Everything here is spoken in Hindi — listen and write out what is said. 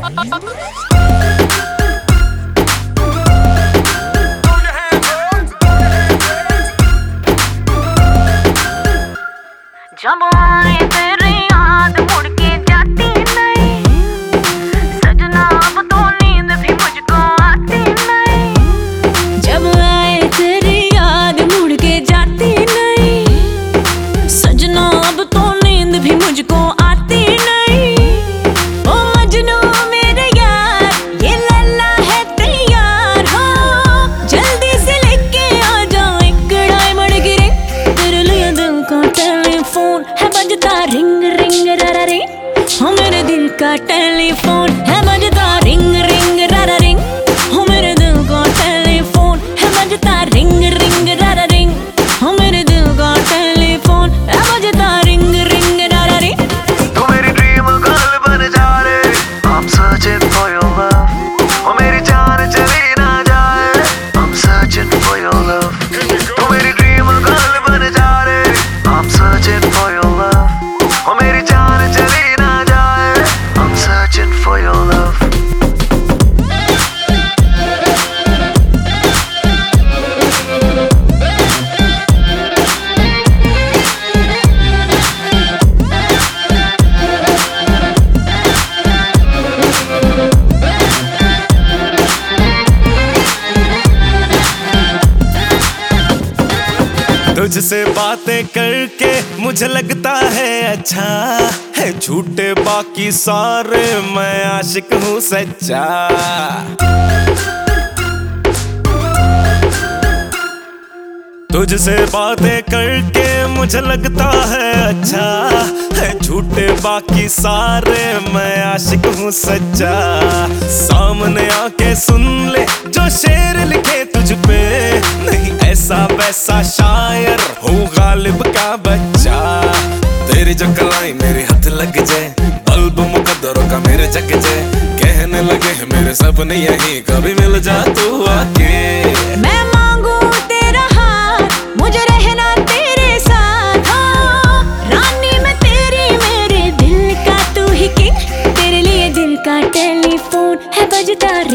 जब आए तेरी याद मुड़ के जाती नहीं, सजना अब तो नींद भी मुझको आती नहीं। जब आए तेरी याद मुड़ के जाती नहीं, सजना अब तो नींद भी मुझको आती नहीं। ओ मजनू मेरे यार, ये लल्ला है तैयार हो, जल्दी से लेके आ जाओ एक डायमंड की रिंग। तेरे लिए दिल का टेलीफोन है बजता रिंग रिंग रारा रिंग, हो मेरे दिल का टेलीफोन है बजता रिंग रिंग रारा रिंग, हो मेरे दिल का टेलीफोन है बजता रिंग रिंग रारा रिंग, हो मेरे दिल का टेलीफोन है बजता रिंग रिंग रारा रिंग। तू मेरी ड्रीम गर्ल बन जा रे, I'm searching for your love, ओ मेरी जान चली ना जाए, I'm searching for your love। तू मेरी ड्रीम गर्ल बन जा रे, I'm searching for your love, ओ मेरी जान चली ना जाए, I'm searching for your love। तुझसे बातें करके मुझे लगता है अच्छा है, झूठे बाकी सारे मैं आशिक हूँ सच्चा। तुझसे बातें करके मुझे लगता है अच्छा है, झूठे बाकी सारे मैं आशिक हूँ सच्चा। सामने आके सुन ले जो शेर लिखे तुझ पे, नहीं ऐसा वैसा शायर हूँ गालिब का बच्चा। तेरी जो कलाई मेरे हाथ लग जाए, बल्ब मुकद्दरों का मेरे जग जाए, कहने लगे मेरे सपने यही कभी मिल जा तू आके। मैं मांगू तेरा हाथ, मुझे रहना तेरे साथ, हाँ रानी मैं तेरी, मेरे दिल का तू ही किंग। तेरे लिए दिल का टेलीफोन है बजता